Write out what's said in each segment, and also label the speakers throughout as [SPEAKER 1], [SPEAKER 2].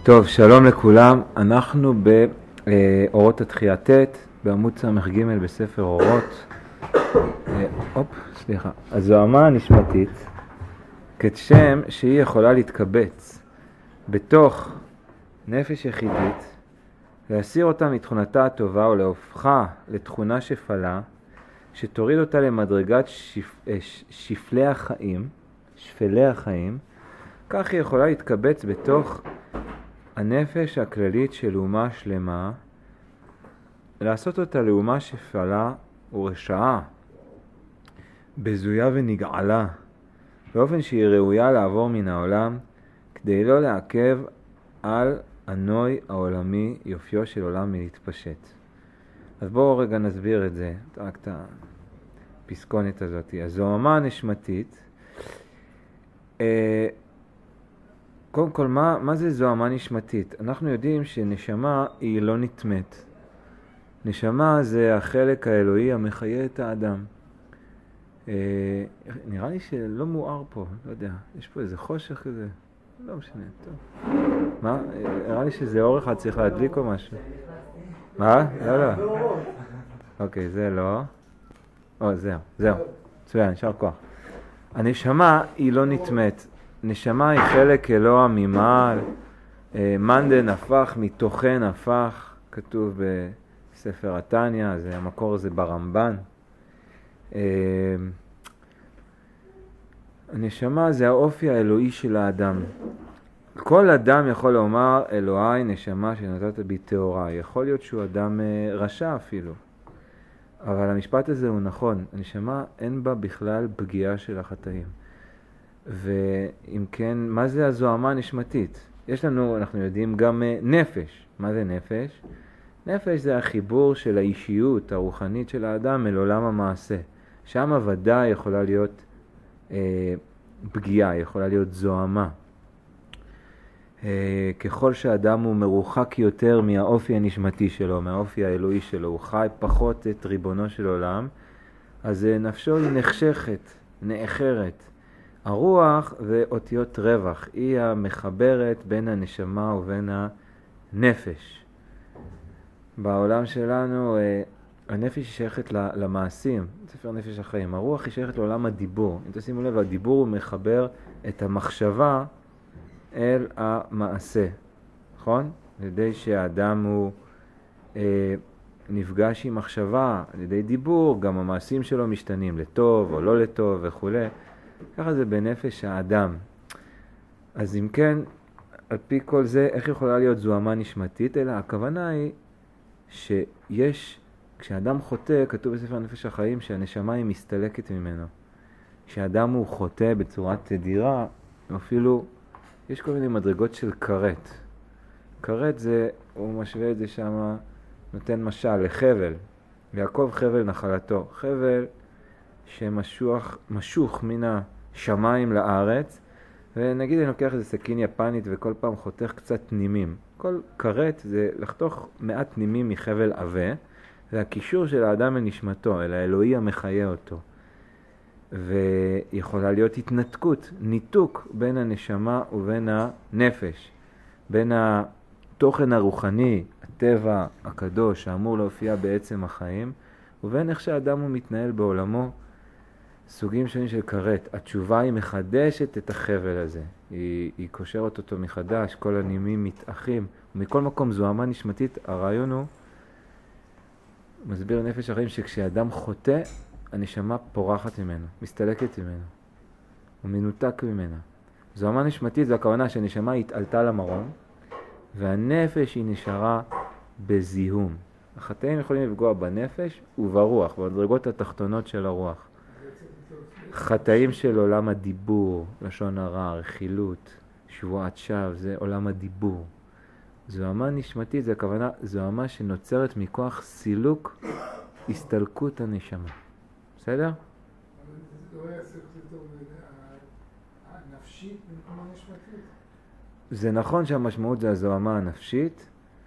[SPEAKER 1] טוב, שלום לכולם. אנחנו באורות התחייה ט' בעמוד ס"ג בספר אורות. הזוהמה הנשמתית כשם שהיא יכולה להתקבץ בתוך נפש יחידית, להסיר אותה מתכונתה הטובה או להופכה לתכונה שפלה שתוריד אותה למדרגת שפלי החיים, כך היא יכולה להתקבץ בתוך הנפש הכללית של אומה שלמה, לעשות אותה לאומה שפלה ורשעה, בזויה ונגעלה, באופן שהיא ראויה לעבור מן העולם, כדי לא לעכב על הנוי העולמי יופיו של עולם מלהתפשט. אז בואו רגע נסביר את זה, רק את הפסקונת הזאת. הזוהמה הנשמתית, קודם כל, מה זה זוהמה נשמתית? אנחנו יודעים שנשמה היא לא נטמאת. נשמה זה החלק האלוהי המחיה את האדם. נראה לי שלא מואר פה, לא יודע, יש פה איזה חושך כזה, לא משנה, טוב. מה? נראה לי שזה אור אחד צריך להדליק או משהו. מה? לא. אוקיי, זה לא. זהו. מצוין, נשאר כוח. הנשמה היא לא נטמאת. נשמה היא חלק אלוה ממעל, מנדן הפך, מתוכן הפך, כתוב בספר התניא, המקור הזה ברמב"ן. הנשמה זה האופי האלוהי של האדם. כל אדם יכול לומר, אלוהי נשמה שנתת בי טהורה. יכול להיות שהוא אדם רשע אפילו. אבל המשפט הזה הוא נכון. הנשמה אין בה בכלל פגיעה של החטאים. ואם כן, מה זה הזוהמה הנשמתית? אנחנו יודעים גם נפש. מה זה נפש? נפש זה החיבור של האישיות הרוחנית של האדם אל עולם המעשה. שם ודאי יכולה להיות פגיעה, יכולה להיות זוהמה. ככל שהאדם הוא מרוחק יותר מהאופי הנשמתי שלו, מהאופי האלוהי שלו, הוא חי פחות את ריבונו של עולם, אז נפשו היא נחשכת, נאחרת. הרוח זה אותיות רווח, היא המחברת בין הנשמה ובין הנפש. בעולם שלנו הנפש היא שייכת למעשים, ספר נפש החיים. הרוח היא שייכת לעולם הדיבור. אם תשימו לב, הדיבור הוא מחבר את המחשבה אל המעשה, נכון? על ידי שהאדם הוא נפגש עם מחשבה, על ידי דיבור, גם המעשים שלו משתנים לטוב או לא לטוב וכו'. ככה זה בנפש האדם. אז אם כן, על פי כל זה, איך יכולה להיות זוהמה נשמתית? אלא הכוונה היא שיש, כשאדם חוטא, כתוב בספר נפש החיים שהנשמה היא מסתלקת ממנו. כשאדם הוא חוטא בצורת תדירה, אפילו יש כל מיני מדרגות של קרת. קרת זה, הוא משווה את זה שם, נותן משל לחבל. יעקב חבל נחלתו. חבל שמשוך מן השמיים לארץ, ונגיד אני לוקח איזה סכין יפנית וכל פעם חותך קצת נימים. כל קרת זה לחתוך מעט נימים מחבל עבה, והקישור של האדם אל נשמתו, אל האלוהי המחיה אותו. ויכולה להיות התנתקות, ניתוק בין הנשמה ובין הנפש, בין התוכן הרוחני, הטבע הקדוש שאמור להופיע בעצם החיים, ובין איך שהאדם הוא מתנהל בעולמו. סוגים שונים של קרת. התשובה היא מחדשת את החבל הזה. היא קושרת אותו מחדש, כל הנימים מתאחים. ומכל מקום זוהמה נשמתית, הרעיון הוא, מסביר נפש החיים, שכשאדם חוטא, הנשמה פורחת ממנו, מסתלקת ממנו. הוא מנותק ממנה. זוהמה נשמתית זה הכוונה שהנשמה התעלתה למרום, והנפש היא נשארה בזיהום. החטאים יכולים לפגוע בנפש וברוח, במדרגות התחתונות של הרוח. חטאים של עולם הדיבור, לשון הרע, רכילות, שבועת שווא, זה עולם הדיבור. זוהמה נשמתית זה הכוונה, זוהמה שנוצרת מכוח סילוק הסתלקות הנשמה. בסדר?
[SPEAKER 2] זה לא יעשה יותר הנפשית במקום הנשמתית.
[SPEAKER 1] זה נכון שהמשמעות זה הזוהמה הנפשית.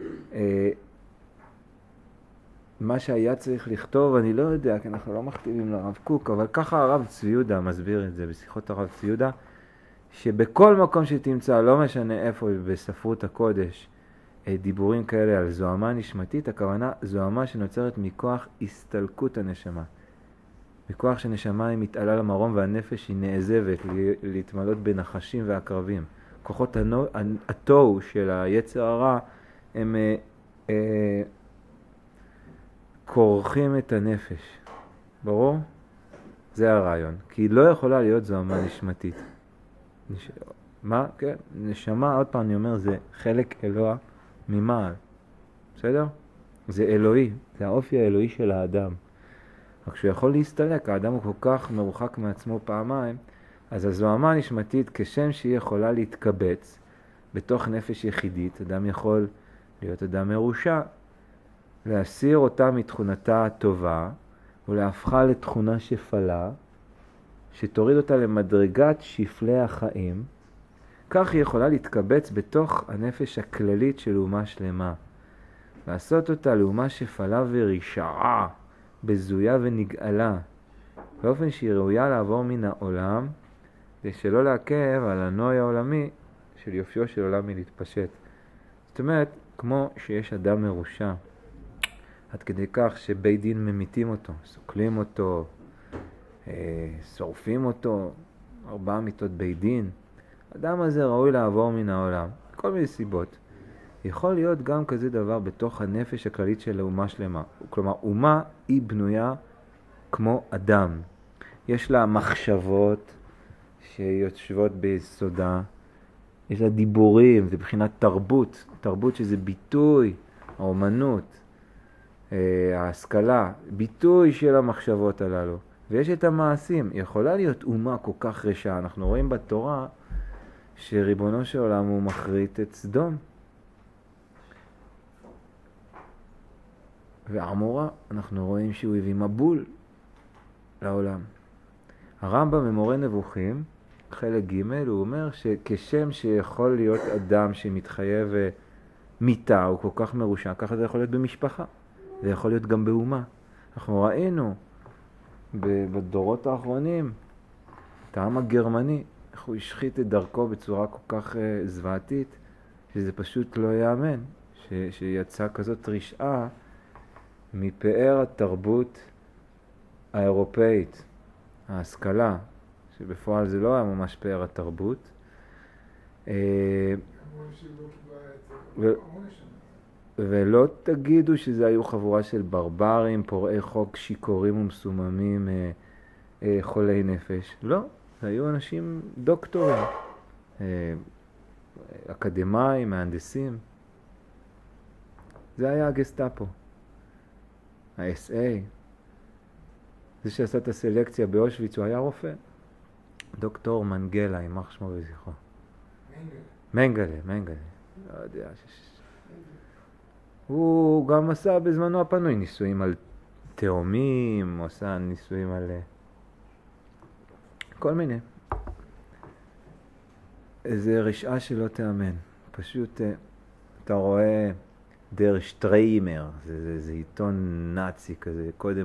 [SPEAKER 1] מה שהיה צריך לכתוב, אני לא יודע, כי אנחנו לא מכתיבים לרב קוק, אבל ככה הרב צבי יהודה מסביר את זה בשיחות הרב צבי יהודה, שבכל מקום שתמצא, לא משנה איפה, בספרות הקודש, דיבורים כאלה על זוהמה נשמתית, הכוונה זוהמה שנוצרת מכוח הסתלקות הנשמה. מכוח שנשמה היא מתעלה למרום והנפש היא נעזבת להתמלות בנחשים ועקרבים. כוחות התוהו של היצר הרע הם כורכים את הנפש. ברור? זה הרעיון. כי היא לא יכולה להיות זוהמה נשמתית. מה? כן. נשמה, עוד פעם אני אומר, זה חלק אלוה ממעל. בסדר? זה אלוהי. זה האופי האלוהי של האדם. רק שהוא יכול להסתלק, האדם הוא כל כך מרוחק מעצמו פעמיים, אז הזוהמה הנשמתית, כשם שהיא יכולה להתקבץ בתוך נפש יחידית, אדם יכול להיות אדם מרושע, להסיר אותה מתכונתה הטובה, ולהפכה לתכונה שפלה, שתוריד אותה למדרגת שפלי החיים, כך היא יכולה להתקבץ בתוך הנפש הכללית של אומה שלמה. לעשות אותה לאומה שפלה ורשעה, בזויה ונגאלה, באופן שהיא ראויה לעבור מן העולם, ושלא לעכב על הנוי העולמי של יופיו של עולם מלהתפשט. זאת אומרת, כמו שיש אדם מרושע, עד כדי כך שבית דין ממיתים אותו, סוקלים אותו, שורפים אותו, 4 מיתות בית דין, האדם הזה ראוי לעבור מן העולם, כל מיני סיבות. יכול להיות גם כזה דבר בתוך הנפש הכללית של האומה שלמה. כלומר, אומה היא בנויה כמו אדם. יש לה מחשבות שיושבות ביסודה, יש לה דיבורים, זה בחינת תרבות, תרבות שזה ביטוי, האומנות, ההשכלה, ביטוי של המחשבות הללו. ויש את המעשים. יכולה להיות אומה כל כך רשעה. אנחנו רואים בתורה שריבונו של עולם הוא מחריט את סדום. ועמורה, אנחנו רואים שהוא הביא מבול לעולם. הרמב"ם במורה נבוכים, חלק ג' הוא אומר שכשם שיכול להיות אדם שמתחייב מיתה, הוא כל כך מרושע, ככה זה יכול להיות במשפחה. זה יכול להיות גם באומה. אנחנו ראינו בדורות האחרונים את העם הגרמני, איך הוא השחית את דרכו בצורה כל כך זוועתית, שזה פשוט לא יאמן, שיצא כזאת רשעה מפאר התרבות האירופאית, ההשכלה, שבפועל זה לא היה ממש פאר התרבות. ולא תגידו שזה היו חבורה של ברברים, פורעי חוק, שיכורים ומסוממים, חולי נפש. לא, זה היו אנשים דוקטורים, אקדמיים, מהנדסים. זה היה הגסטאפו. ה-SA, זה שעשה את הסלקציה באושוויץ, הוא היה רופא. דוקטור מנגלה, יימח שמו וזכרו. מנגלה. לא יודע. הוא גם עשה בזמנו הפנוי ניסויים על תאומים, הוא עשה ניסויים על כל מיני. איזה רשעה שלא תאמן. פשוט אתה רואה דר שטריימר, זה עיתון נאצי כזה, קודם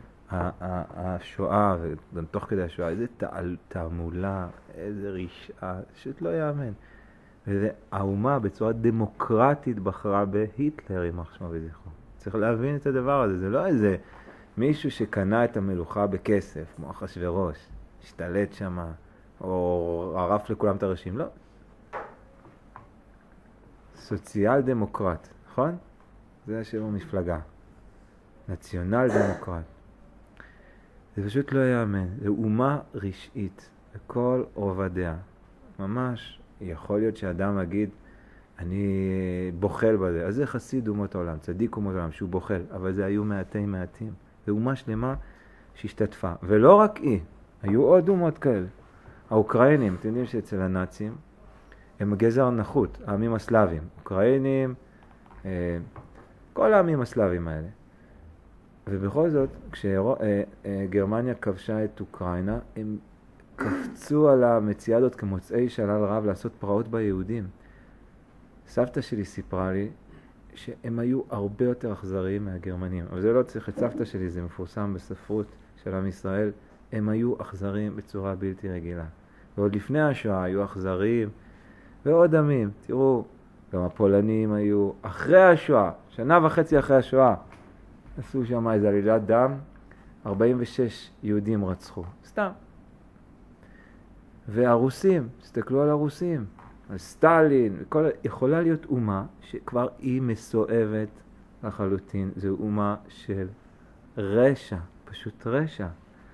[SPEAKER 1] השואה וגם תוך כדי השואה, איזה תעמולה, איזה רשעה, פשוט לא יאמן. והאומה בצורה דמוקרטית בחרה בהיטלר, יימח שמו וזכרו. צריך להבין את הדבר הזה, זה לא איזה מישהו שקנה את המלוכה בכסף, כמו אחשוורוש, השתלט שם, או ערף לכולם את הראשים, לא. סוציאל דמוקרט, נכון? זה השם המפלגה. נציונל דמוקרט. זה פשוט לא יאמן. זה אומה רשעית, בכל רובדיה. ממש יכול להיות שאדם יגיד, אני בוחל בזה. אז זה חסיד אומות העולם, צדיק אומות העולם, שהוא בוחל. אבל זה היו מעטים. זה אומה שלמה שהשתתפה. ולא רק היא, היו עוד אומות כאלה. האוקראינים, אתם יודעים שאצל הנאצים, הם גזר נחות, העמים הסלאבים. אוקראינים, כל העמים הסלאבים האלה. ובכל זאת, כשגרמניה כבשה את אוקראינה, הם קפצו על המציאדות כמוצאי שלל רב לעשות פרעות ביהודים. סבתא שלי סיפרה לי שהם היו הרבה יותר אכזריים מהגרמנים. אבל זה לא צריך את סבתא שלי, זה מפורסם בספרות של עם ישראל. הם היו אכזריים בצורה בלתי רגילה. ועוד לפני השואה היו אכזרים ועוד עמים. תראו, גם הפולנים היו אחרי השואה, 1.5 שנה אחרי השואה, עשו שם איזו עלילת דם, 46 יהודים רצחו, סתם. והרוסים, תסתכלו על הרוסים, על סטלין, יכולה להיות אומה שכבר היא מסואבת לחלוטין, זו אומה של רשע, פשוט רשע.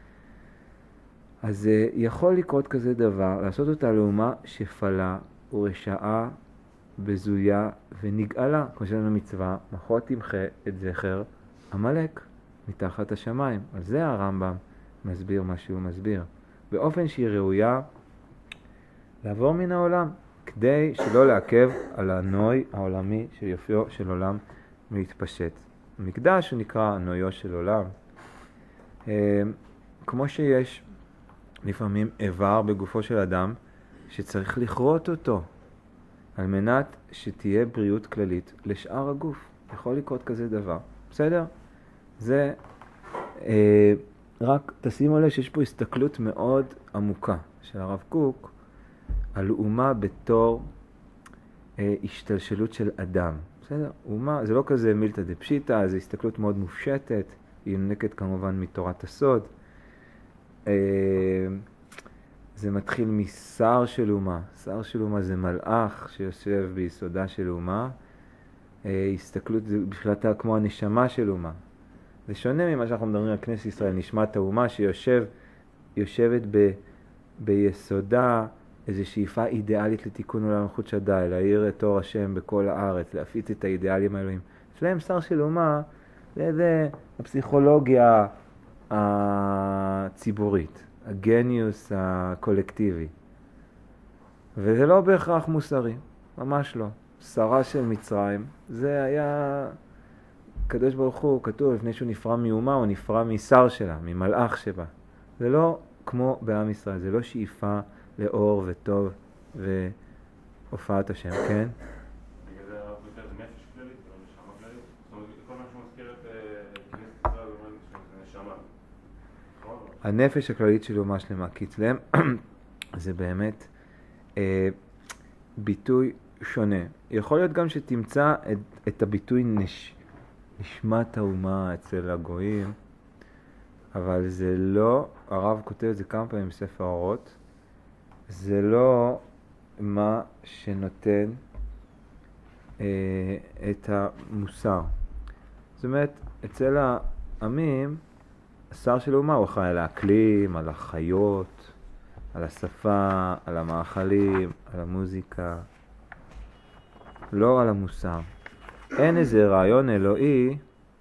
[SPEAKER 1] אז יכול לקרות כזה דבר, לעשות אותה לאומה שפלה ורשעה, בזויה ונגאלה, כמו שלנו מצווה, מחר תמחה את זכר עמלק מתחת השמיים. על זה הרמב"ם מסביר מה שהוא מסביר. באופן שהיא ראויה לעבור מן העולם, כדי שלא לעכב על הנוי העולמי של יופיו של עולם להתפשט. המקדש הוא נקרא הנויו של עולם. כמו שיש לפעמים איבר בגופו של אדם שצריך לכרות אותו על מנת שתהיה בריאות כללית לשאר הגוף. יכול לקרות כזה דבר. בסדר? זה רק תשימו לב שיש פה הסתכלות מאוד עמוקה של הרב קוק על אומה בתור השתלשלות של אדם. בסדר? אומה, זה לא כזה מילתא דפשיטא, זה הסתכלות מאוד מופשטת, היא יונקת כמובן מתורת הסוד. זה מתחיל משר של אומה. שר של אומה זה מלאך שיושב ביסודה של אומה. הסתכלות זה בכללתה כמו הנשמה של אומה. זה שונה ממה שאנחנו מדברים על כנסת ישראל, נשמת האומה שיושבת ביסודה איזו שאיפה אידיאלית לתיקון עולם מלכות שדי, להאיר את אור השם בכל הארץ, להפיץ את האידיאלים האלוהים. אצלם שר של אומה זה הפסיכולוגיה הציבורית, הגניוס הקולקטיבי. וזה לא בהכרח מוסרי, ממש לא. שרה של מצרים, זה היה קדוש ברוך הוא, כתוב לפני שהוא נפרע מאומה, הוא נפרע משר שלה, ממלאך שבה. זה לא כמו בעם ישראל, זה לא שאיפה לאור וטוב והופעת השם, כן?
[SPEAKER 3] בגלל זה הרב יותר זה נפש כללית, לא נשמה כללית. זאת אומרת, כל מה שמזכיר את כנסת ישראל זה נשמה.
[SPEAKER 1] הנפש הכללית של אומה שלמה, כי אצלם זה באמת ביטוי שונה. יכול להיות גם שתמצא את הביטוי נשמת האומה אצל הגויים, אבל זה לא, הרב כותב את זה כמה פעמים בספר אורות, זה לא מה שנותן את המוסר. זאת אומרת, אצל העמים, השר של האומה הוא אחראי על האקלים, על החיות, על השפה, על המאכלים, על המוזיקה, לא על המוסר. אין איזה רעיון אלוהי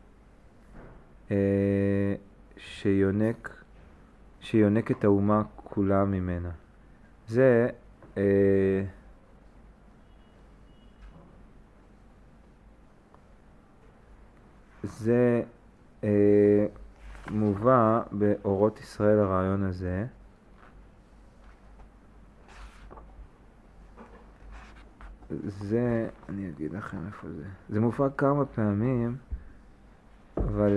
[SPEAKER 1] שיונק את האומה כולה ממנה. זה מובא באורות ישראל הרעיון הזה. זה, אני אגיד לכם איפה זה. זה מובא כמה פעמים, אבל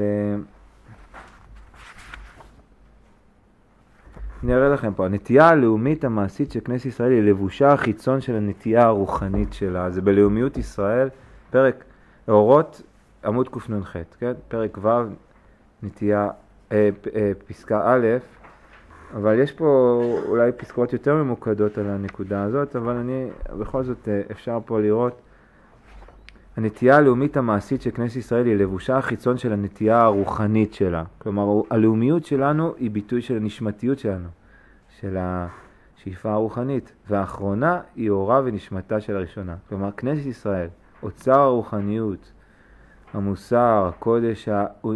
[SPEAKER 1] אני אראה לכם פה. הנטייה הלאומית המעשית של כנסת ישראל היא לבושה החיצון של הנטייה הרוחנית שלה. זה בלאומיות ישראל, פרק אורות, עמוד קנ"ח, כן? פרק ו', נטייה, פסקה א', אבל יש פה אולי פסקאות יותר ממוקדות על הנקודה הזאת, אבל אני בכל זאת אפשר פה לראות. הנטייה הלאומית המעשית של כנסת ישראל היא לבושה החיצון של הנטייה הרוחנית שלה. כלומר, הלאומיות שלנו היא ביטוי של הנשמתיות שלנו, של השאיפה הרוחנית. והאחרונה היא אורה ונשמתה של הראשונה. כלומר, כנסת ישראל, אוצר הרוחניות, המוסר, הקודש,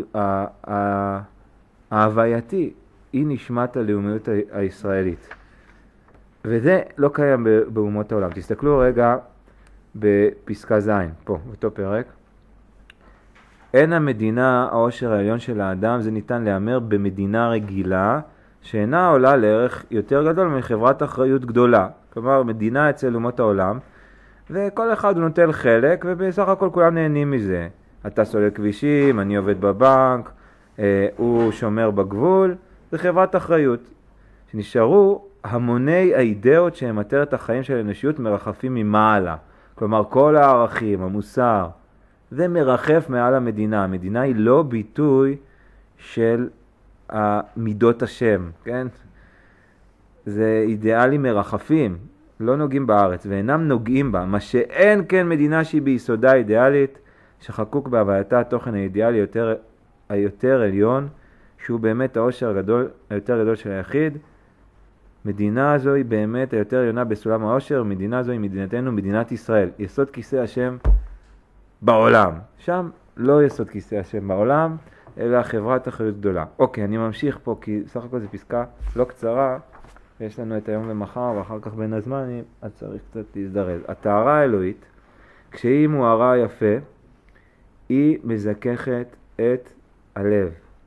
[SPEAKER 1] ההווייתי, היא נשמת הלאומיות הישראלית. וזה לא קיים באומות העולם. תסתכלו רגע בפסקה ז', פה, באותו פרק. אין המדינה העושר העליון של האדם, זה ניתן לאמר במדינה רגילה, שאינה עולה לערך יותר גדול מחברת אחריות גדולה. כלומר, מדינה אצל אומות העולם, וכל אחד הוא נוטל חלק, ובסך הכל כולם נהנים מזה. אתה סולל כבישים, אני עובד בבנק, הוא שומר בגבול, זה חברת אחריות. שנשארו המוני האידאות שהם מטרת החיים של האנושיות מרחפים ממעלה. כלומר, כל הערכים, המוסר, זה מרחף מעל המדינה. המדינה היא לא ביטוי של מידות השם, כן? זה אידיאלים מרחפים, לא נוגעים בארץ ואינם נוגעים בה. מה שאין כן מדינה שהיא ביסודה אידיאלית, שחקוק בהווייתה התוכן האידיאלי היותר עליון, שהוא באמת העושר היותר גדול של היחיד. מדינה הזו היא באמת היותר עליונה בסולם העושר, מדינה הזו היא מדינתנו, מדינת ישראל. יסוד כיסא השם בעולם. שם לא יסוד כיסא השם בעולם, אלא חברת אחריות גדולה. אוקיי, אני ממשיך פה, כי סך הכל זו פסקה לא קצרה, ויש לנו את היום ומחר, ואחר כך בין הזמנים, אז צריך קצת להזדרז. הטהרה האלוהית, כשהיא מוארה יפה, היא מזככת את הלב.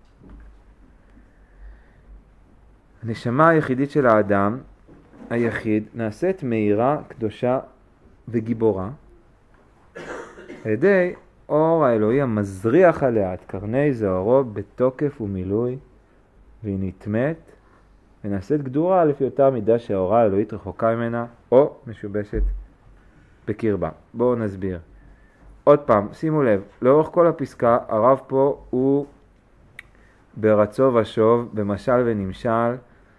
[SPEAKER 1] הנשמה היחידית של האדם, היחיד, נעשית מהירה, קדושה וגיבורה, על ידי אור האלוהי המזריח עליה את קרני זוהרו בתוקף ומילוי, והיא נטמאת ונעשית גדורה לפי אותה מידה שהאורה האלוהית רחוקה ממנה או משובשת בקרבה. בואו נסביר. עוד פעם, שימו לב, לאורך כל הפסקה הרב פה הוא ברצו ושוב, במשל ונמשל,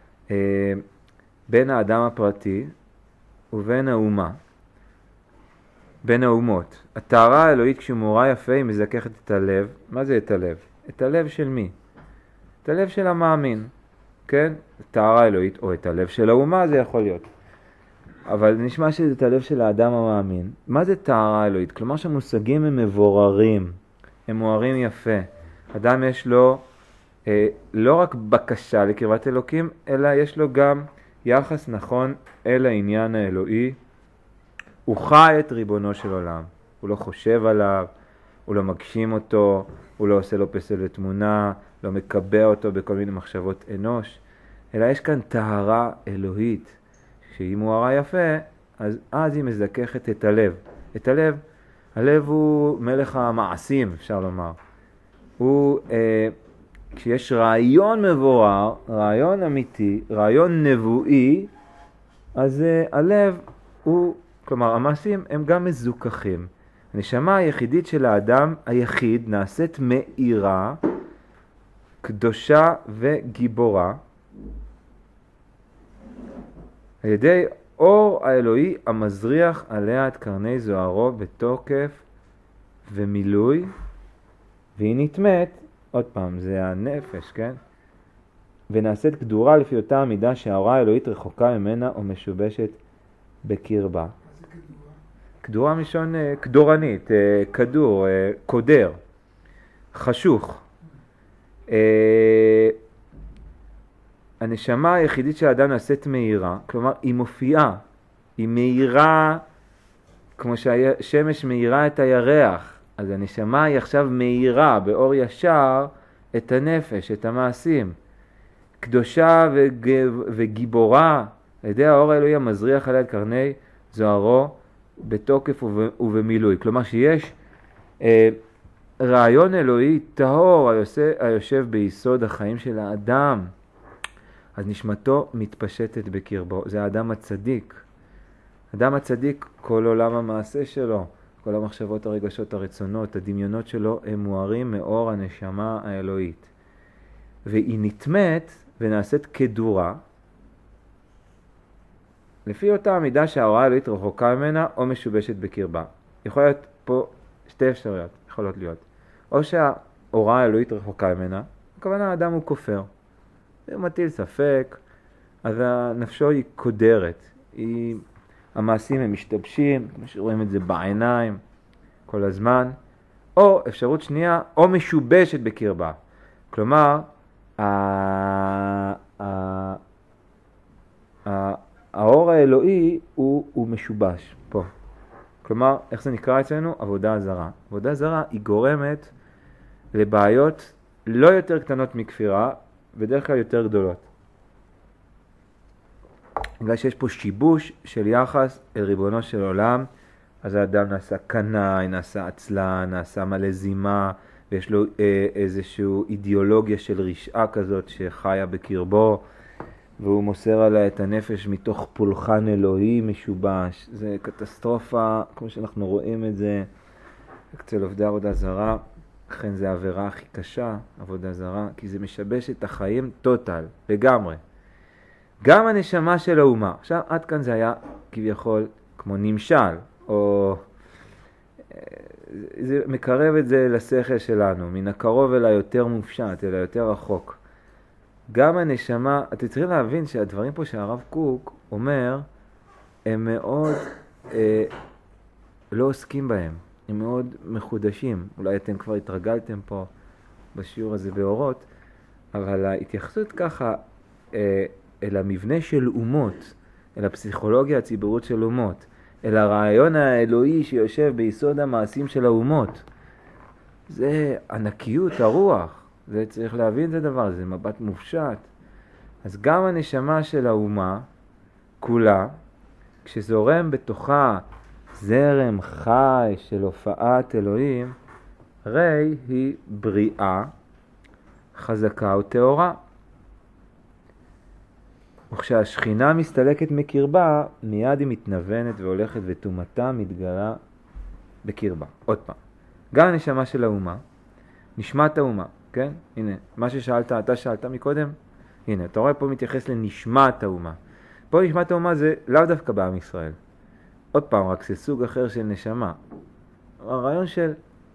[SPEAKER 1] בין האדם הפרטי ובין האומה, בין האומות. הטהרה האלוהית כשהיא מאורה יפה היא מזככת את הלב. מה זה את הלב? את הלב של מי? את הלב של המאמין, כן? טהרה האלוהית או את הלב של האומה זה יכול להיות. אבל נשמע שזה את הלב של האדם המאמין. מה זה טהרה האלוהית? כלומר שהמושגים הם מבוררים, הם מוארים יפה. אדם יש לו לא רק בקשה לקרבת אלוקים, אלא יש לו גם יחס נכון אל העניין האלוהי. הוא חי את ריבונו של עולם, הוא לא חושב עליו, הוא לא מגשים אותו, הוא לא עושה לו פסל ותמונה, לא מקבע אותו בכל מיני מחשבות אנוש, אלא יש כאן טהרה אלוהית, שהיא מוארה יפה, אז היא מזככת את הלב. את הלב, הלב הוא מלך המעשים, אפשר לומר. הוא, כשיש רעיון מבורר, רעיון אמיתי, רעיון נבואי, אז הלב הוא, כלומר המעשים הם גם מזוכחים. הנשמה היחידית של האדם היחיד נעשית מאירה, קדושה וגיבורה, על ידי אור האלוהי המזריח עליה את קרני זוהרו בתוקף ומילוי, והיא נטמאת, עוד פעם, זה הנפש, כן? ונעשית גדורה לפי אותה המידה שהאורה האלוהית רחוקה ממנה או משובשת בקרבה.
[SPEAKER 2] מה זה כדורה?
[SPEAKER 1] קדורה משון קדורנית, כדור, קודר, חשוך. הנשמה היחידית של האדם נעשית מהירה, כלומר היא מופיעה, היא מהירה כמו שהשמש מהירה את הירח. אז הנשמה היא עכשיו מהירה באור ישר את הנפש, את המעשים. קדושה וגיבורה, על ידי האור האלוהי המזריח עליה את קרני זוהרו בתוקף ובמילוי. כלומר שיש רעיון אלוהי טהור היושב ביסוד החיים של האדם, אז נשמתו מתפשטת בקרבו. זה האדם הצדיק. האדם הצדיק, כל עולם המעשה שלו, כל המחשבות, הרגשות, הרצונות, הדמיונות שלו, הם מוארים מאור הנשמה האלוהית. והיא נטמאת ונעשית כדורה, לפי אותה המידה שהאורה האלוהית רחוקה ממנה או משובשת בקרבה. יכול להיות פה שתי אפשרויות, יכולות להיות. או שהאורה האלוהית רחוקה ממנה, הכוונה האדם הוא כופר. הוא מטיל ספק, אז הנפשו היא קודרת. המעשים הם משתבשים, כמו שרואים את זה בעיניים כל הזמן. או אפשרות שנייה, או משובשת בקרבה. כלומר, האור האלוהי הוא משובש פה. כלומר, איך זה נקרא אצלנו? עבודה זרה. עבודה זרה היא גורמת לבעיות לא יותר קטנות מכפירה, בדרך כלל יותר גדולות. בגלל שיש פה שיבוש של יחס אל ריבונו של עולם, אז האדם נעשה קנאי, נעשה עצלן, נעשה מלא זימה, ויש לו איזושהי אידיאולוגיה של רשעה כזאת שחיה בקרבו, והוא מוסר עליה את הנפש מתוך פולחן אלוהי משובש. זה קטסטרופה, כמו שאנחנו רואים את זה אצל עובדי עבודה זרה. לכן זה העבירה הכי קשה, עבודה זרה, כי זה משבש את החיים טוטל, לגמרי. גם הנשמה של האומה. עכשיו, עד כאן זה היה כביכול כמו נמשל, או זה מקרב את זה לשכל שלנו, מן הקרוב אל היותר מופשט, אל היותר רחוק. גם הנשמה, אתם צריכים להבין שהדברים פה שהרב קוק אומר, הם מאוד לא עוסקים בהם, הם מאוד מחודשים. אולי אתם כבר התרגלתם פה בשיעור הזה באורות, אבל ההתייחסות ככה אל המבנה של אומות, אל הפסיכולוגיה הציבורית של אומות, אל הרעיון האלוהי שיושב ביסוד המעשים של האומות. זה ענקיות הרוח, זה צריך להבין את הדבר, זה מבט מופשט. אז גם הנשמה של האומה, כולה, כשזורם בתוכה זרם חי של הופעת אלוהים, הרי היא בריאה, חזקה וטהורה. וכשהשכינה מסתלקת מקרבה, מיד היא מתנוונת והולכת וטומאתה מתגלה בקרבה. עוד פעם, גם הנשמה של האומה, נשמת האומה, כן? הנה, מה ששאלת, אתה שאלת מקודם, הנה, אתה רואה פה מתייחס לנשמת האומה. פה נשמת האומה זה לאו דווקא בעם ישראל. עוד פעם, רק זה סוג אחר של נשמה. הרעיון של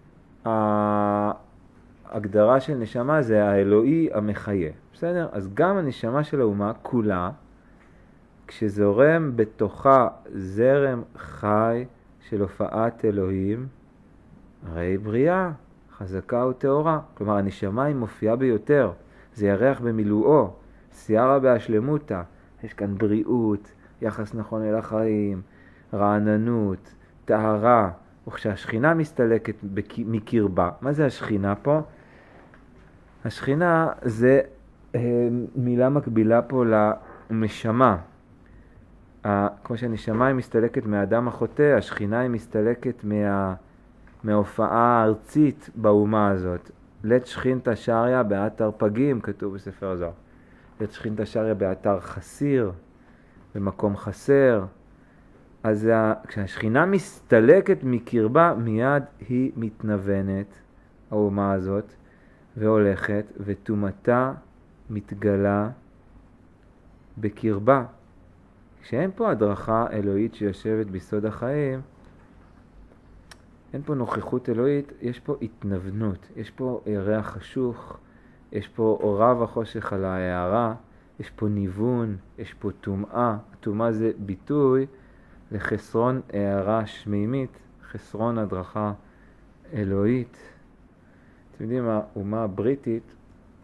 [SPEAKER 1] ההגדרה של נשמה זה האלוהי המחיה. בסדר? אז גם הנשמה של האומה כולה, כשזורם בתוכה זרם חי של הופעת אלוהים, הרי בריאה, חזקה וטהורה. כלומר, הנשמה היא מופיעה ביותר. זה ירח במילואו, סיירה בהשלמותה. יש כאן בריאות, יחס נכון אל החיים, רעננות, טהרה. וכשהשכינה מסתלקת מקרבה, מה זה השכינה פה? השכינה זה מילה מקבילה פה לנשמה. כמו שהנשמה היא מסתלקת מהאדם החוטא, השכינה היא מסתלקת מההופעה הארצית באומה הזאת. לית שכינתא שריא באתר פגים, כתוב בספר הזוהר. לית שכינתא שריא באתר חסיר, במקום חסר. אז כשהשכינה מסתלקת מקרבה, מיד היא מתנוונת, האומה הזאת, והולכת, וטומאתה מתגלה בקרבה. כשאין פה הדרכה אלוהית שיושבת בסוד החיים, אין פה נוכחות אלוהית, יש פה התנוונות, יש פה ירח חשוך, יש פה אורה וחושך על ההערה, יש פה ניוון, יש פה טומאה. הטומאה זה ביטוי לחסרון הערה שמימית, חסרון הדרכה אלוהית. אתם יודעים, האומה הבריטית,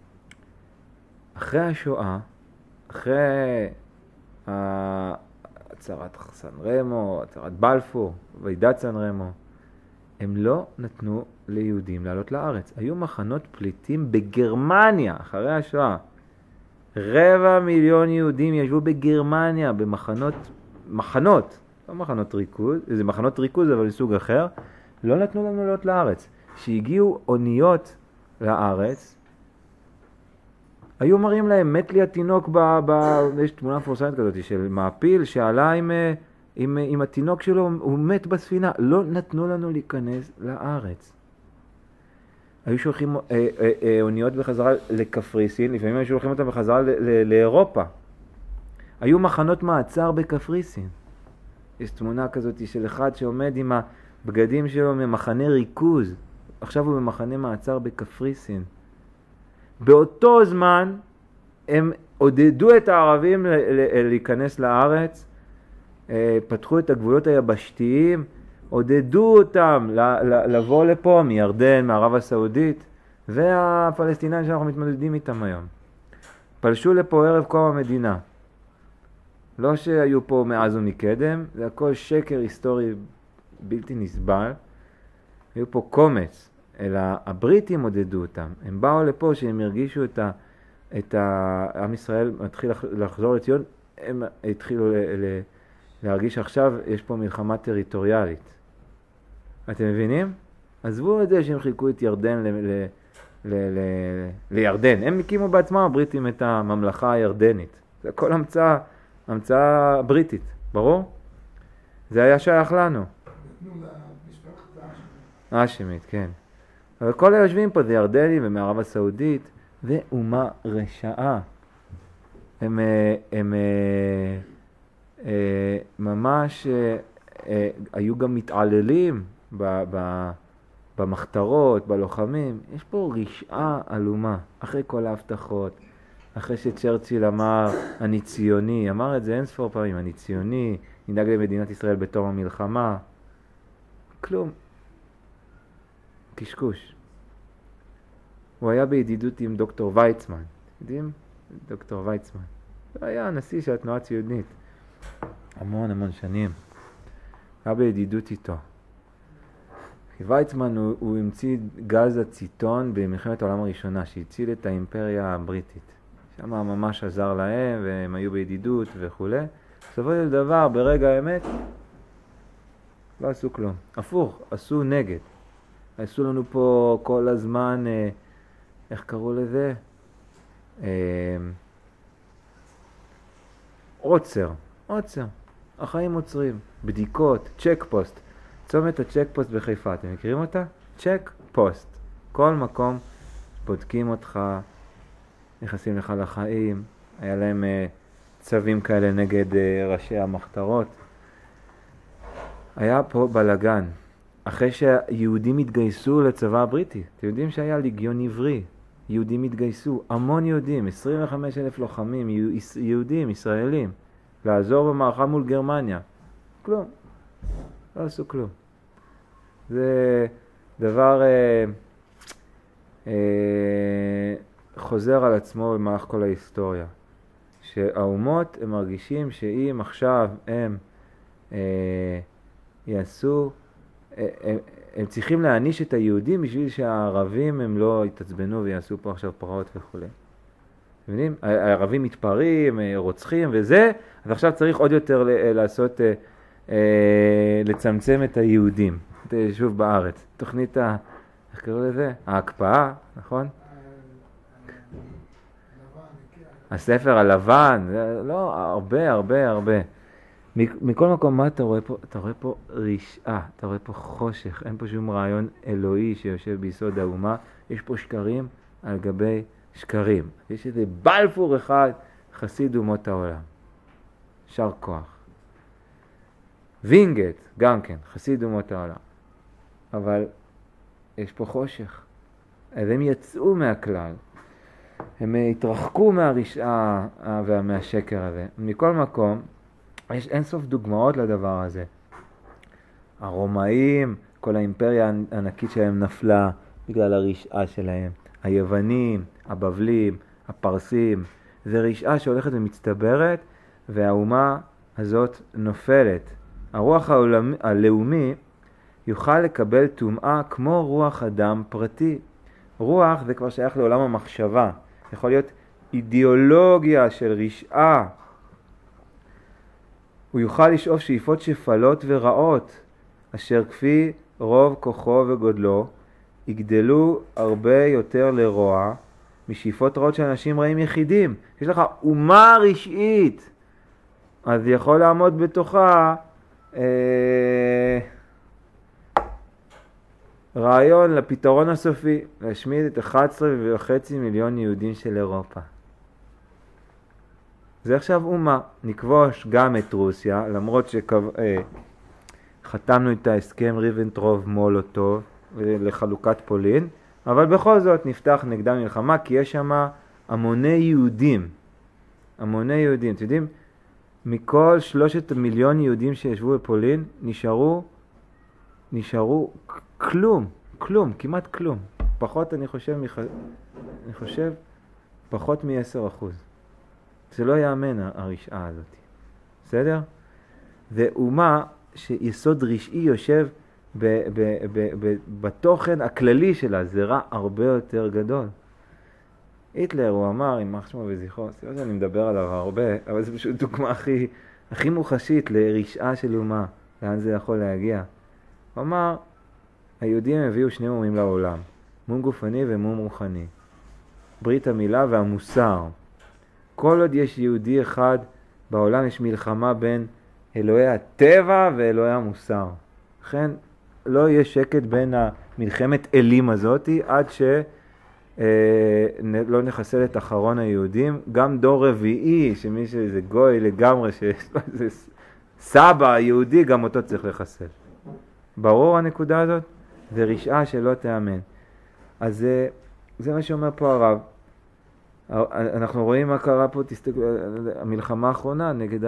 [SPEAKER 1] אחרי השואה, אחרי הצהרת סן רמו, הצהרת בלפור, ועידת סן רמו, הם לא נתנו ליהודים לעלות לארץ. היו מחנות פליטים בגרמניה, אחרי השואה. 250,000 יהודים ישבו בגרמניה, מחנות, לא מחנות ריכוז, זה מחנות ריכוז אבל מסוג אחר, לא נתנו לנו לעלות לארץ. שהגיעו אוניות לארץ, היו מראים להם, מת לי התינוק, יש תמונה מפורסמת כזאת של מעפיל שעלה עם התינוק שלו, הוא מת בספינה. לא נתנו לנו להיכנס לארץ. היו שולחים אוניות בחזרה לקפריסין, לפעמים היו שולחים אותם בחזרה לאירופה. היו מחנות מעצר בקפריסין. יש תמונה כזאת של אחד שעומד עם הבגדים שלו ממחנה ריכוז. עכשיו הוא במחנה מעצר בקפריסין. באותו זמן הם עודדו את הערבים להיכנס לארץ, פתחו את הגבולות היבשתיים, עודדו אותם לבוא לפה מירדן, מערב הסעודית, והפלסטינאים שאנחנו מתמודדים איתם היום. פלשו לפה ערב קום המדינה. לא שהיו פה מאז ומקדם, זה הכל שקר היסטורי בלתי נסבל. היו פה קומץ, אלא הבריטים עודדו אותם. הם באו לפה שהם הרגישו את עם ישראל מתחיל לחזור לציון, הם התחילו להרגיש עכשיו יש פה מלחמה טריטוריאלית. אתם מבינים? עזבו את זה שהם חילקו את ירדן לירדן. הם הקימו בעצמם הבריטים את הממלכה הירדנית. זה הכל המצאה בריטית, ברור? זה היה שייך לנו.
[SPEAKER 2] נתנו למשפחת האשמית.
[SPEAKER 1] האשמית, כן. אבל כל היושבים פה זה ירדנים ומערב הסעודית, ואומה רשעה. הם ממש היו גם מתעללים במחתרות, בלוחמים. יש פה רשעה אלומה, אחרי כל ההבטחות. אחרי שצ'רצ'יל אמר, אני ציוני, אמר את זה אין ספור פעמים, אני ציוני, נדאג למדינת ישראל בתום המלחמה. כלום. קשקוש. הוא היה בידידות עם דוקטור ויצמן. יודעים? דוקטור ויצמן. הוא היה הנשיא של התנועה הציונית. המון שנים. היה בידידות איתו. כי ויצמן הוא המציא גז הציטון במלחמת העולם הראשונה, שהציל את האימפריה הבריטית. שם ממש עזר להם, והם היו בידידות וכו'. בסופו של דבר, ברגע האמת, לא עשו כלום. הפוך, עשו נגד. עשו לנו פה כל הזמן, איך קראו לזה? עוצר. החיים עוצרים. בדיקות, צ'ק פוסט. צומת הצ'ק פוסט בחיפה, אתם מכירים אותה? צ'ק פוסט. כל מקום בודקים אותך, נכנסים לך לחיים. היה להם צווים כאלה נגד ראשי המחתרות. היה פה בלגן. אחרי שהיהודים התגייסו לצבא הבריטי, אתם יודעים שהיה ליגיון עברי, יהודים התגייסו, המון יהודים, 25,000 לוחמים, יהודים, ישראלים, לעזור במערכה מול גרמניה. כלום. לא עשו כלום. זה דבר חוזר על עצמו במהלך כל ההיסטוריה. שהאומות הם מרגישים שאם עכשיו הם יעשו, הם צריכים להעניש את היהודים בשביל שהערבים הם לא יתעצבנו ויעשו פה עכשיו פרעות וכו'. אתם מבינים? הערבים מתפרעים, רוצחים וזה, אז עכשיו צריך עוד יותר לעשות, לצמצם את היהודים, את היישוב בארץ. תוכנית, איך קראו לזה? ההקפאה, נכון? הספר הלבן, לא, הרבה. מכל מקום, מה אתה רואה פה? אתה רואה פה רשעה, אתה רואה פה חושך, אין פה שום רעיון אלוהי שיושב ביסוד האומה, יש פה שקרים על גבי שקרים. יש איזה בלפור אחד, חסיד אומות העולם. שר כוח. וינגט, גם כן, חסיד אומות העולם. אבל יש פה חושך. אז הם יצאו מהכלל. הם התרחקו מהרשעה ומהשקר הזה. מכל מקום, יש אינסוף דוגמאות לדבר הזה. הרומאים, כל האימפריה הענקית שלהם נפלה בגלל הרשעה שלהם. היוונים, הבבלים, הפרסים, זה רשעה שהולכת ומצטברת, והאומה הזאת נופלת. הרוח הלאומי יוכל לקבל טומאה כמו רוח אדם פרטי. רוח זה כבר שייך לעולם המחשבה. יכול להיות אידיאולוגיה של רשעה. הוא יוכל לשאוף שאיפות שפלות ורעות, אשר כפי רוב כוחו וגודלו, יגדלו הרבה יותר לרוע משאיפות רעות של אנשים רעים יחידים. יש לך אומה רשעית, אז יכול לעמוד בתוכה רעיון לפתרון הסופי, להשמיד את 11.5 מיליון יהודים של אירופה. זה עכשיו אומה. נכבוש גם את רוסיה, למרות שחתמנו את ההסכם ריבנטרופ-מולוטוב לחלוקת פולין, אבל בכל זאת נפתח נגדם מלחמה, כי יש שם המוני יהודים. המוני יהודים. אתם יודעים, מכל 3 מיליון יהודים שישבו בפולין, נשארו כלום, כמעט כלום. פחות, אני חושב, פחות מ10%. זה לא יאמן הרשעה הזאת. בסדר? זה אומה שיסוד רשעי יושב בתוכן הכללי שלה, זה רע הרבה יותר גדול. היטלר, הוא אמר, עם מה שמו וזכרו, סליחה שאני מדבר עליו הרבה, אבל זה פשוט דוגמה הכי מוחשית לרשעה של אומה, לאן זה יכול להגיע. הוא אמר, היהודים הביאו 2 מומים לעולם, מום גופני ומום רוחני. ברית המילה והמוסר. כל עוד יש יהודי אחד בעולם יש מלחמה בין אלוהי הטבע ואלוהי המוסר. לכן לא יהיה שקט בין המלחמת אלים הזאת עד שלא נחסל את אחרון היהודים. גם דור רביעי, שמי שזה גוי לגמרי, שזה סבא יהודי, גם אותו צריך לחסל. ברור הנקודה הזאת? זה רשעה שלא תאמן. אז זה מה שאומר פה הרב. אנחנו רואים מה קרה פה, תסתכלו, המלחמה האחרונה נגד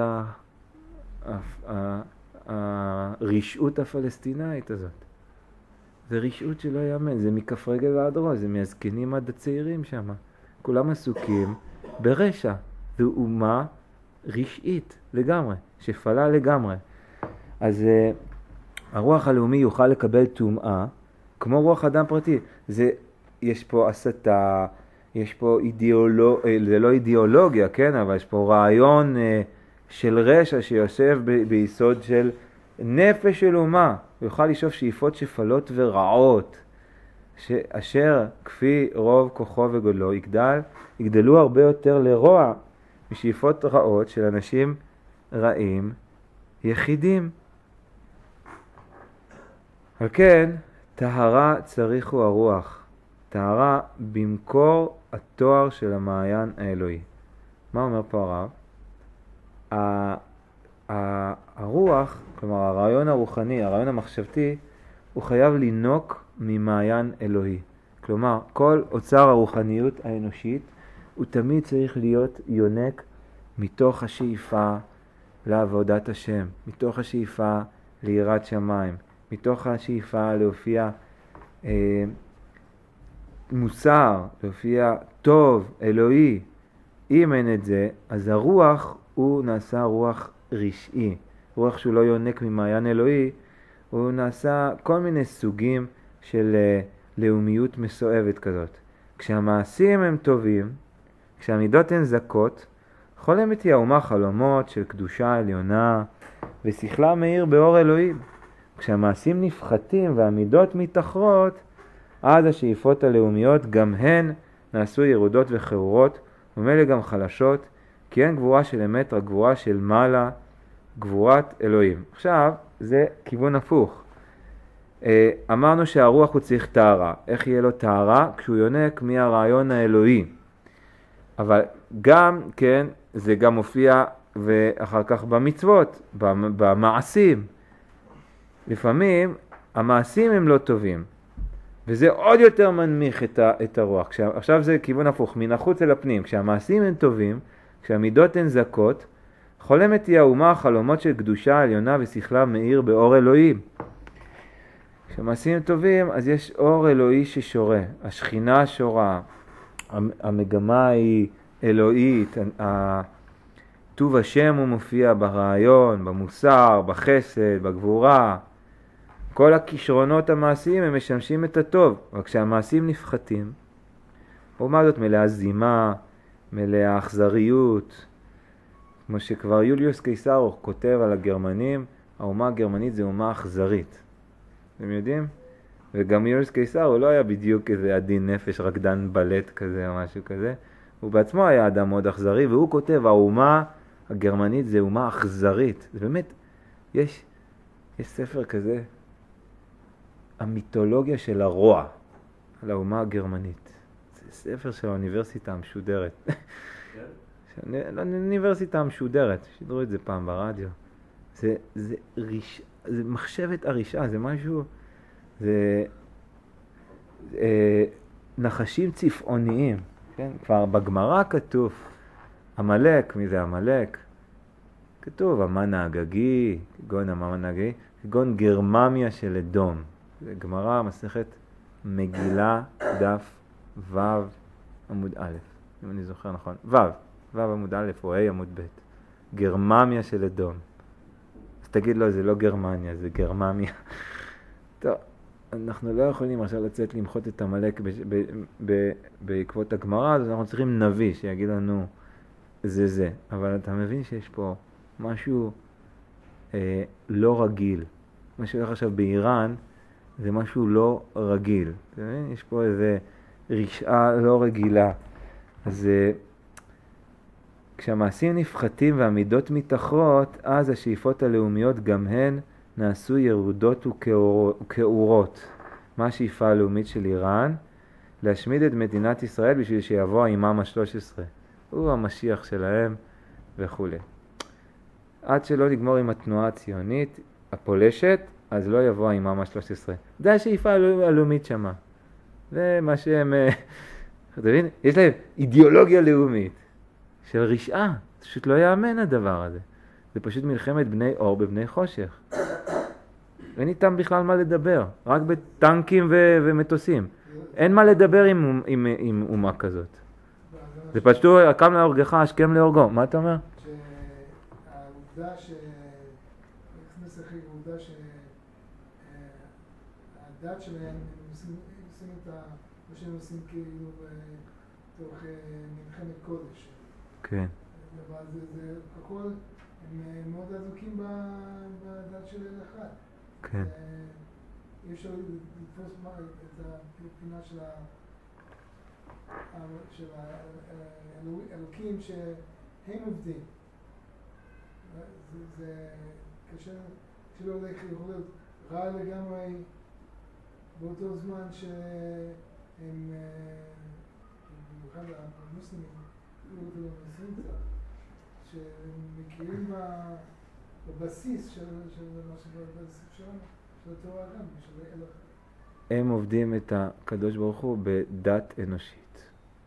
[SPEAKER 1] הרשעות הפלסטינאית הזאת. זה רשעות שלא יאמן, זה מכף רגל ועד ראש, זה מהזקנים עד הצעירים שם. כולם עסוקים ברשע. זו אומה רשעית לגמרי, שפלה לגמרי. אז הרוח הלאומי יוכל לקבל טומאה, כמו רוח אדם פרטי. יש פה הסתה, יש פה זה לא אידיאולוגיה, כן? אבל יש פה רעיון של רשע שיושב ביסוד של נפש של אומה. הוא יוכל לשאוף שאיפות שפלות ורעות, אשר כפי רוב כוחו וגודלו יגדלו הרבה יותר לרוע משאיפות רעות של אנשים רעים יחידים. על כן, טהרה צריכו הרוח, טהרה במקור התואר של המעיין האלוהי. מה אומר פה הרב? הרוח, כלומר הרעיון הרוחני, הרעיון המחשבתי, הוא חייב לינוק ממעיין אלוהי. כלומר, כל אוצר הרוחניות האנושית, הוא תמיד צריך להיות יונק מתוך השאיפה לעבודת השם, מתוך השאיפה ליראת שמיים, מתוך השאיפה להופיע מוסר, להופיע טוב, אלוהי. אם אין את זה, אז הרוח הוא נעשה רוח רשעי. רוח שהוא לא יונק ממעיין אלוהי, הוא נעשה כל מיני סוגים של לאומיות מסואבת כזאת. כשהמעשים הם טובים, כשהמידות הן זכות, חולמת היא האומה חלומות של קדושה עליונה ושכלה מאיר באור אלוהים. כשהמעשים נפחתים והמידות מתאחרות, אז השאיפות הלאומיות גם הן נעשו ירודות וחירורות, ומילא גם חלשות, כי אין גבורה של אמת, רק גבורה של מעלה, גבורת אלוהים. עכשיו, זה כיוון הפוך. אמרנו שהרוח הוא צריך טהרה. איך יהיה לו טהרה? כשהוא יונק מהרעיון האלוהי. אבל גם, כן, זה גם מופיע ואחר כך במצוות, במעשים. לפעמים המעשים הם לא טובים, וזה עוד יותר מנמיך את הרוח. עכשיו זה כיוון הפוך, מן החוץ אל הפנים. כשהמעשים הם טובים, כשהמידות הן זכות, חולמת היא האומה חלומות של קדושה עליונה ושכלה מאיר באור אלוהים. כשהמעשים הם טובים, אז יש אור אלוהי ששורה, השכינה שורה, המגמה היא אלוהית, טוב השם הוא מופיע ברעיון, במוסר, בחסד, בגבורה. כל הכישרונות המעשיים הם משמשים את הטוב, רק כשהמעשים נפחתים, האומה הזאת מלאה זימה, מלאה אכזריות, כמו שכבר יוליוס קיסר כותב על הגרמנים, האומה הגרמנית זה אומה אכזרית. אתם יודעים? וגם יוליוס קיסר הוא לא היה בדיוק איזה עדין נפש, רקדן בלט כזה או משהו כזה. הוא בעצמו היה אדם מאוד אכזרי, והוא כותב, האומה הגרמנית זה אומה אכזרית. זה באמת, יש ספר כזה, המיתולוגיה של הרוע, על האומה הגרמנית. זה ספר של האוניברסיטה המשודרת. האוניברסיטה המשודרת, שידרו את זה פעם ברדיו. זה מחשבת הרשעה, זה משהו, זה נחשים צפעוניים, כן? כבר בגמרא כתוב, המלאק, מי זה המלאק? כתוב, המן האגגי, כגון המן האגגי, כגון גרממיה של אדום. זה גמרא, מסכת מגילה, דף ו' עמוד א', אם אני זוכר נכון. ו' עמוד א' או ה' עמוד ב'. גרממיה של אדום. אז תגיד לו, זה לא גרמניה, זה גרממיה. טוב, אנחנו לא יכולים עכשיו לצאת למחות את המלאק בעקבות הגמרא, אז אנחנו צריכים נביא שיגיד לנו זה. אבל אתה מבין שיש פה משהו לא רגיל. מה שהולך עכשיו באיראן זה משהו לא רגיל. אתה מבין? יש פה איזה רשעה לא רגילה. אז כשהמעשים נפחתים והמידות מתאחרות, אז השאיפות הלאומיות גם הן נעשו ירודות וכאורות. מה השאיפה הלאומית של איראן? להשמיד את מדינת ישראל בשביל שיבוא האימאם ה-13. הוא המשיח שלהם וכו'. עד שלא נגמור עם התנועה הציונית הפולשת, אז לא יבוא האימאם ה-13. זה השאיפה הלאומית שמה. זה מה שהם... אתה מבין? יש להם אידיאולוגיה לאומית של רשעה. פשוט לא יאמן הדבר הזה. זה פשוט מלחמת בני אור בבני חושך. אין איתם בכלל מה לדבר. רק בטנקים ומטוסים. אין מה לדבר עם אומה כזאת. זה פשוט הקם להורגך, השכם להורגו. מה אתה אומר?
[SPEAKER 2] שהעובדה העובדה שהדת שלהם, הם עושים את מה שהם עושים כאילו תוך מלחמת קודש.
[SPEAKER 1] כן.
[SPEAKER 2] אבל זה הכל, הם מאוד עזוקים בדת של אל אחד.
[SPEAKER 1] כן.
[SPEAKER 2] אי אפשר לתפוס את הפינה של האלוקים שהם עובדים. זה קשה, שלא יכול להיות רע לגמרי באותו זמן שהם, במיוחד המוסלמים, שמכירים בבסיס של התורה גם, של אל אחד.
[SPEAKER 1] הם עובדים את הקדוש ברוך הוא בדת אנושית.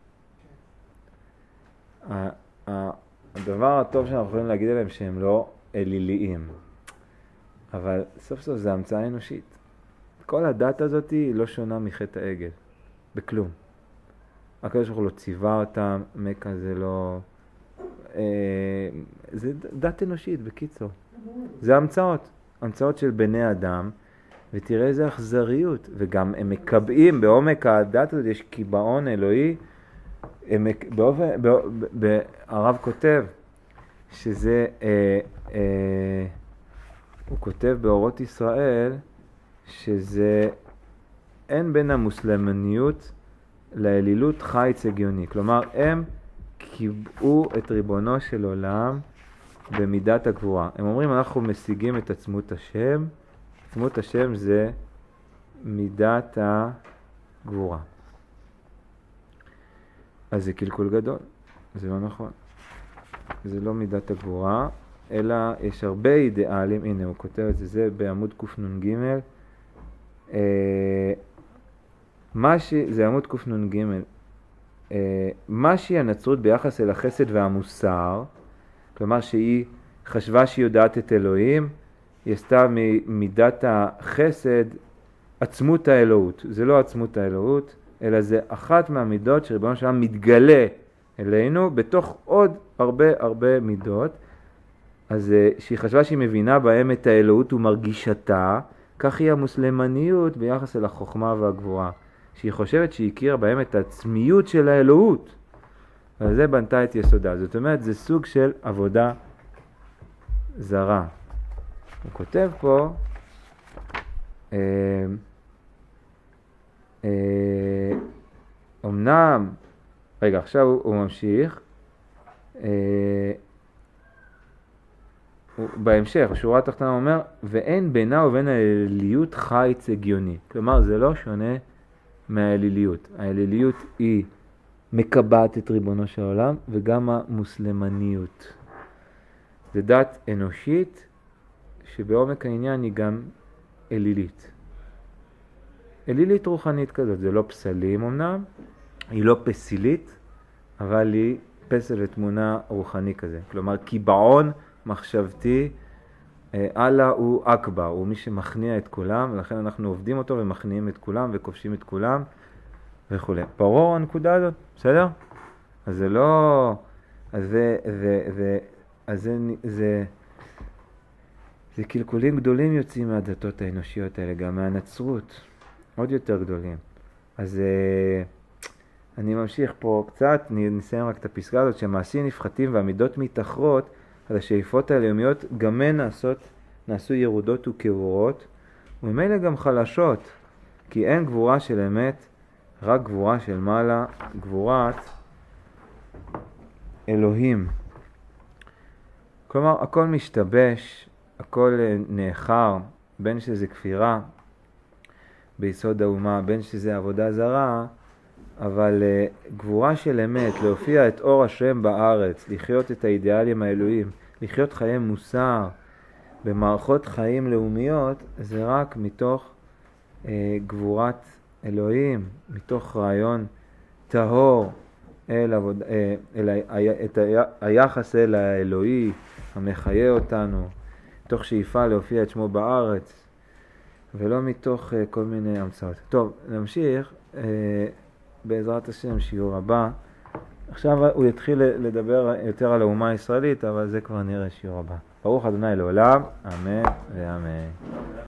[SPEAKER 1] הדבר הטוב שאנחנו יכולים להגיד עליהם שהם לא אליליים, אבל סוף סוף זה המצאה אנושית. כל הדת הזאת היא לא שונה מחטא העגל, בכלום. הקדוש ברוך הוא לא ציווה אותם, מכה זה לא... זה דת אנושית בקיצור. זה המצאות של בני אדם, ותראה איזה אכזריות, וגם הם מקבעים בעומק הדת הזאת, יש קיבעון אלוהי, הרב כותב שזה, הוא כותב באורות ישראל, שזה אין בין המוסלמניות לאלילות חיץ הגיוני. כלומר, הם קיבעו את ריבונו של עולם במידת הגבורה. הם אומרים, אנחנו משיגים את עצמות השם. עצמות השם זה מידת הגבורה. אז זה קלקול גדול. זה לא נכון. זה לא מידת הגבורה, אלא יש הרבה אידיאלים. הנה, הוא כותב את זה, זה בעמוד קנ"ג. זה עמוד קנ"ג. מה שהיא הנצרות ביחס אל החסד והמוסר, כלומר שהיא חשבה שהיא יודעת את אלוהים, היא עשתה מידת החסד עצמות האלוהות. זה לא עצמות האלוהות, אלא זה אחת מהמידות שריבונו של עולם מתגלה אלינו בתוך עוד הרבה מידות. אז שהיא חשבה שהיא מבינה בהם את האלוהות ומרגישתה, כך היא המוסלמניות ביחס אל החוכמה והגבורה. שהיא חושבת שהיא הכירה בהם את העצמיות של האלוהות. ועל זה בנתה את יסודה. זאת אומרת, זה סוג של עבודה זרה. הוא כותב פה, אמנם, רגע, עכשיו הוא ממשיך, בהמשך, השורה התחתונה אומר, ואין בינה ובין האליליות חיץ הגיוני. כלומר, זה לא שונה מהאליליות. האליליות היא מקבעת את ריבונו של העולם, וגם המוסלמניות. זה דת אנושית, שבעומק העניין היא גם אלילית. אלילית רוחנית כזאת, זה לא פסלים אמנם, היא לא פסילית, אבל היא פסל ותמונה רוחני כזה. כלומר, קיבעון מחשבתי, אללה הוא אכבר, הוא מי שמכניע את כולם, ולכן אנחנו עובדים אותו ומכניעים את כולם וכובשים את כולם וכו'. ברור הנקודה הזאת, בסדר? אז זה לא... זה קלקולים גדולים יוצאים מהדתות האנושיות האלה, גם מהנצרות, עוד יותר גדולים. אז אני ממשיך פה קצת, נסיים רק את הפסקה הזאת, שהמעשים נפחתים והמידות מתאחרות, אז השאיפות הלאומיות גם הן נעשו ירודות וכאורות, וממילא גם חלשות, כי אין גבורה של אמת, רק גבורה של מעלה, גבורת אלוהים. כלומר, הכל משתבש, הכל נאחר, בין שזה כפירה ביסוד האומה, בין שזה עבודה זרה, אבל גבורה של אמת, להופיע את אור השם בארץ, לחיות את האידיאלים האלוהים, לחיות חיי מוסר במערכות חיים לאומיות, זה רק מתוך גבורת אלוהים, מתוך רעיון טהור את היחס אל האלוהי המחיה אותנו, מתוך שאיפה להופיע את שמו בארץ, ולא מתוך כל מיני המצאות. טוב, נמשיך בעזרת השם שיעור הבא. עכשיו הוא יתחיל לדבר יותר על האומה הישראלית, אבל זה כבר נראה שיעור הבא. ברוך ה' לעולם, אמן ואמן.